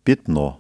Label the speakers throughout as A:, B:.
A: Пятно.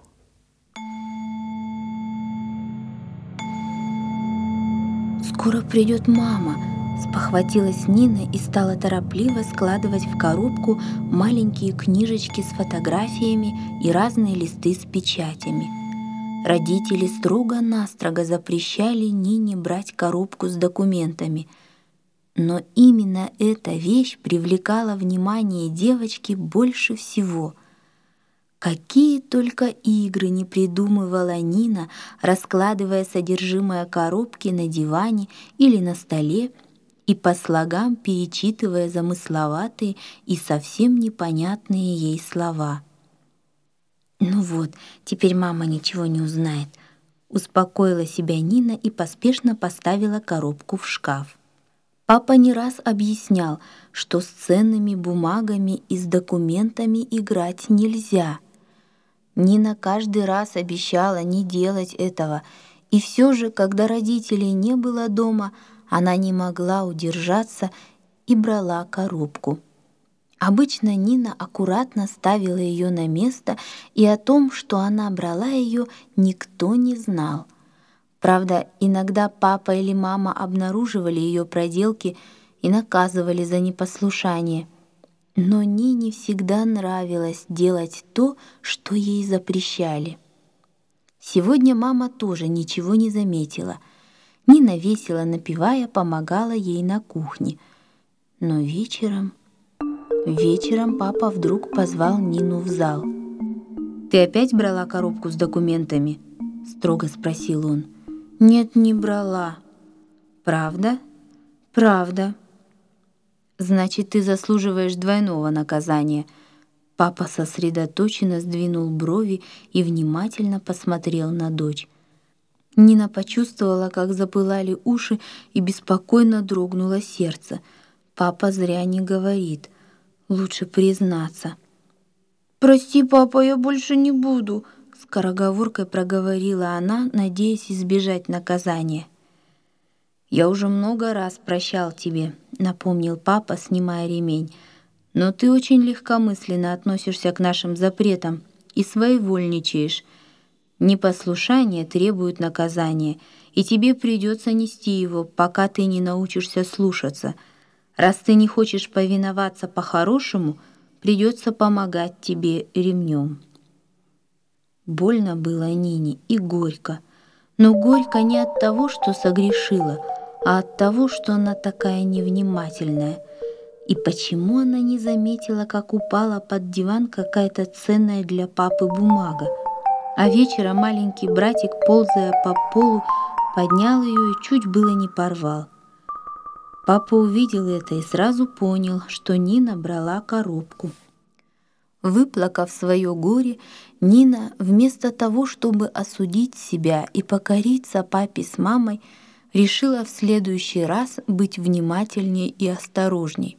B: «Скоро придет мама», — спохватилась Нина и стала торопливо складывать в коробку маленькие книжечки с фотографиями и разные листы с печатями. Родители строго-настрого запрещали Нине брать коробку с документами. Но именно эта вещь привлекала внимание девочки больше всего. Какие только игры не придумывала Нина, раскладывая содержимое коробки на диване или на столе и по слогам перечитывая замысловатые и совсем непонятные ей слова. «Ну вот, теперь мама ничего не узнает», — успокоила себя Нина и поспешно поставила коробку в шкаф. Папа не раз объяснял, что с ценными бумагами и с документами играть нельзя. Нина каждый раз обещала не делать этого, и все же, когда родителей не было дома, она не могла удержаться и брала коробку. Обычно Нина аккуратно ставила ее на место, и о том, что она брала ее, никто не знал. Правда, иногда папа или мама обнаруживали ее проделки и наказывали за непослушание. Но Нине всегда нравилось делать то, что ей запрещали. Сегодня мама тоже ничего не заметила. Нина, весело напевая, помогала ей на кухне. Но вечером папа вдруг позвал Нину в зал. «Ты опять брала коробку с документами?» — строго спросил он. «Нет, не брала». «Правда?» «Правда». «Значит, ты заслуживаешь двойного наказания». Папа сосредоточенно сдвинул брови и внимательно посмотрел на дочь. Нина почувствовала, как запылали уши, и беспокойно дрогнуло сердце. Папа зря не говорит. Лучше признаться. «Прости, папа, я больше не буду», — скороговоркой проговорила она, надеясь избежать наказания. «Я уже много раз прощал тебе», — напомнил папа, снимая ремень. «Но ты очень легкомысленно относишься к нашим запретам и своевольничаешь. Непослушание требует наказания, и тебе придется нести его, пока ты не научишься слушаться. Раз ты не хочешь повиноваться по-хорошему, придется помогать тебе ремнем». Больно было Нине и горько. Но горько не от того, что согрешила, а от того, что она такая невнимательная. И почему она не заметила, как упала под диван какая-то ценная для папы бумага? А вечером маленький братик, ползая по полу, поднял ее и чуть было не порвал. Папа увидел это и сразу понял, что Нина брала коробку. Выплакав свое горе, Нина, вместо того, чтобы осудить себя и покориться папе с мамой, решила в следующий раз быть внимательнее и осторожней.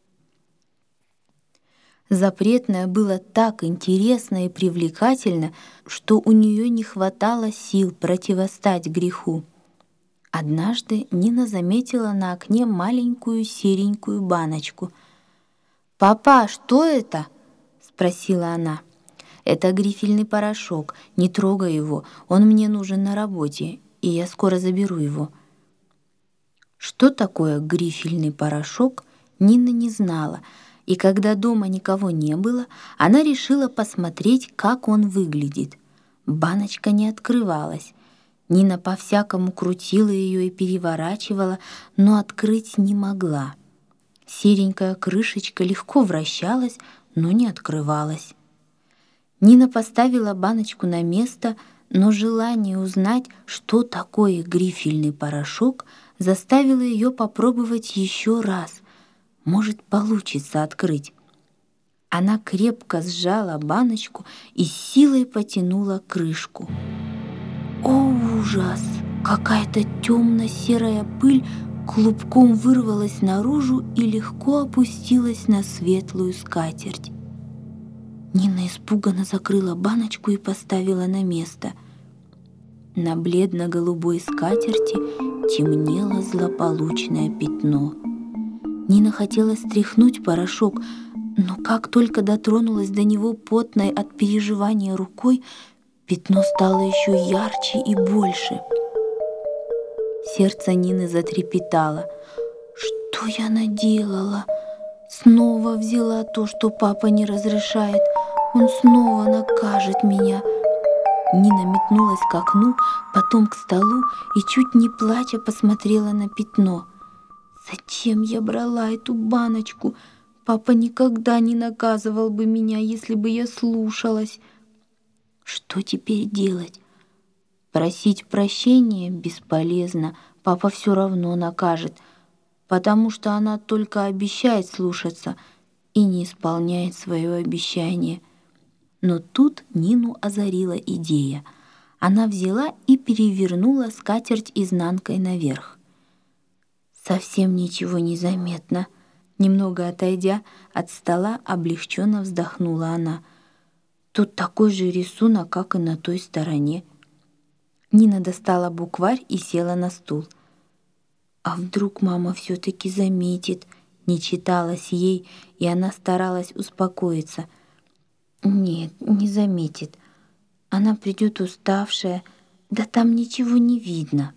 B: Запретное было так интересно и привлекательно, что у нее не хватало сил противостать греху. Однажды Нина заметила на окне маленькую серенькую баночку. «Папа, что это?» — спросила она. «Это грифельный порошок. Не трогай его. Он мне нужен на работе, и я скоро заберу его». Что такое грифельный порошок, Нина не знала, и когда дома никого не было, она решила посмотреть, как он выглядит. Баночка не открывалась. Нина по-всякому крутила ее и переворачивала, но открыть не могла. Серенькая крышечка легко вращалась, но не открывалась. Нина поставила баночку на место, но желание узнать, что такое грифельный порошок, заставило ее попробовать еще раз. Может, получится открыть. Она крепко сжала баночку и силой потянула крышку. О, ужас! Какая-то темно-серая пыль клубком вырвалась наружу и легко опустилась на светлую скатерть. Нина испуганно закрыла баночку и поставила на место. На бледно-голубой скатерти темнело злополучное пятно. Нина хотела стряхнуть порошок, Но как только дотронулась до него потной от переживания рукой, пятно стало еще ярче и больше. Сердце Нины затрепетало. Что я наделала? Снова взяла то, что папа не разрешает. Он снова накажет меня. Нина метнулась к окну, потом к столу и, чуть не плача, посмотрела на пятно. Зачем я брала эту баночку? Папа никогда не наказывал бы меня, если бы я слушалась. Что теперь делать? Просить прощения бесполезно, папа все равно накажет, потому что она только обещает слушаться и не исполняет свое обещание. Но тут Нину озарила идея. Она взяла и перевернула скатерть изнанкой наверх. Совсем ничего не заметно. Немного отойдя от стола, облегченно вздохнула она. Тут такой же рисунок, как и на той стороне. Нина достала букварь и села на стул. А вдруг мама все-таки заметит? Не читалось ей, и она старалась успокоиться. Нет, не заметит. Она придет уставшая, да там ничего не видно.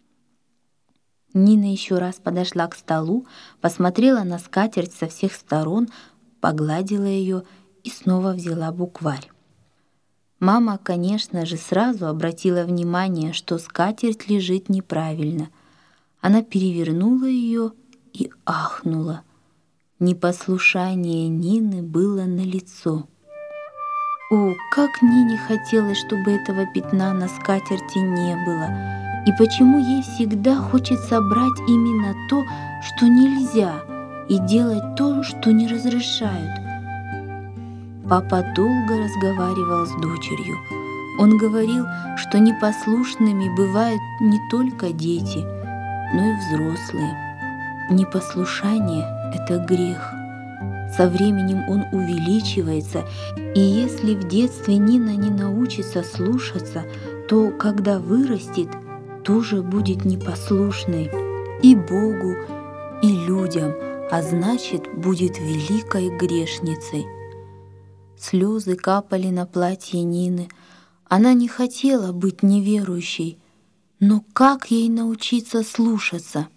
B: Нина еще раз подошла к столу, посмотрела на скатерть со всех сторон, погладила ее и снова взяла букварь. Мама, конечно же, сразу обратила внимание, что скатерть лежит неправильно. Она перевернула ее и ахнула. Непослушание Нины было налицо. О, как Нине хотелось, чтобы этого пятна на скатерти не было. И почему ей всегда хочется брать именно то, что нельзя, и делать то, что не разрешают. Папа долго разговаривал с дочерью. Он говорил, что непослушными бывают не только дети, но и взрослые. Непослушание — это грех. Со временем он увеличивается, и если в детстве Нина не научится слушаться, то, когда вырастет, тоже будет непослушной и Богу, и людям, а значит, будет великой грешницей. Слезы капали на платье Нины. Она не хотела быть неверующей, но как ей научиться слушаться?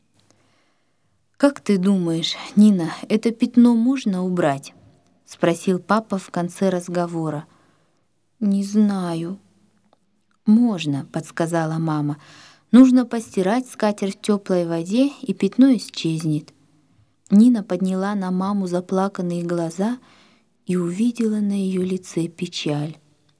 B: «Как ты думаешь, Нина, это пятно можно убрать?» — спросил папа в конце разговора. «Не знаю». «Можно», — подсказала мама. «Нужно постирать скатерть в теплой воде, и пятно исчезнет». Нина подняла на маму заплаканные глаза и увидела на ее лице печаль.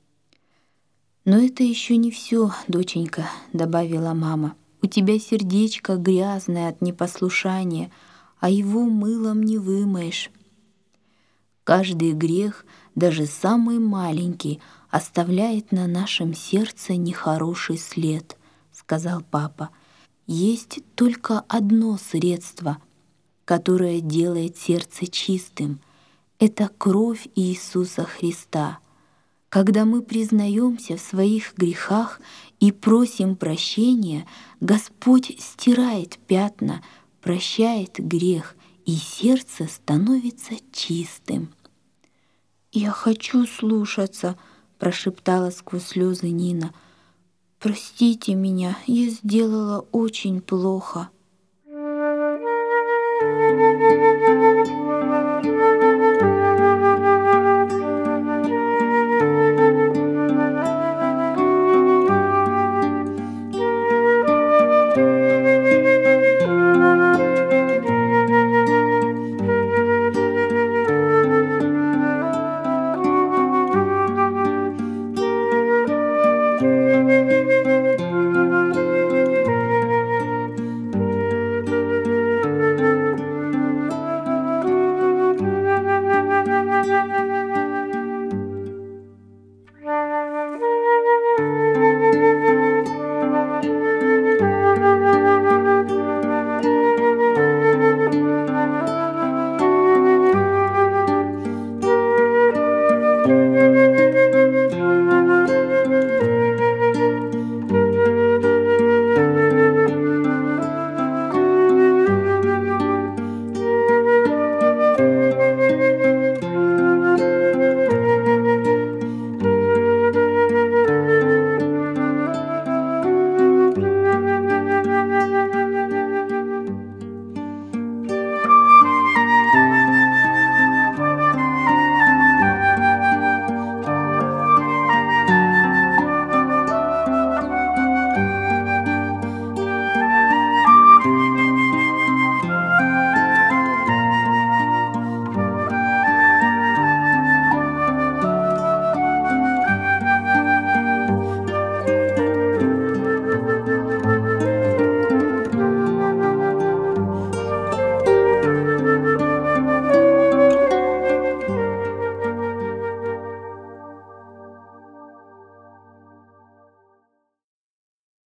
B: «Но это еще не все, доченька», — добавила мама. «У тебя сердечко грязное от непослушания, а его мылом не вымоешь. Каждый грех, даже самый маленький, оставляет на нашем сердце нехороший след», — сказал папа. «Есть только одно средство, которое делает сердце чистым. Это кровь Иисуса Христа. Когда мы признаемся в своих грехах и просим прощения, Господь стирает пятна, прощает грех, и сердце становится чистым». «Я хочу слушаться», — прошептала сквозь слезы Нина. «Простите меня, я сделала очень плохо».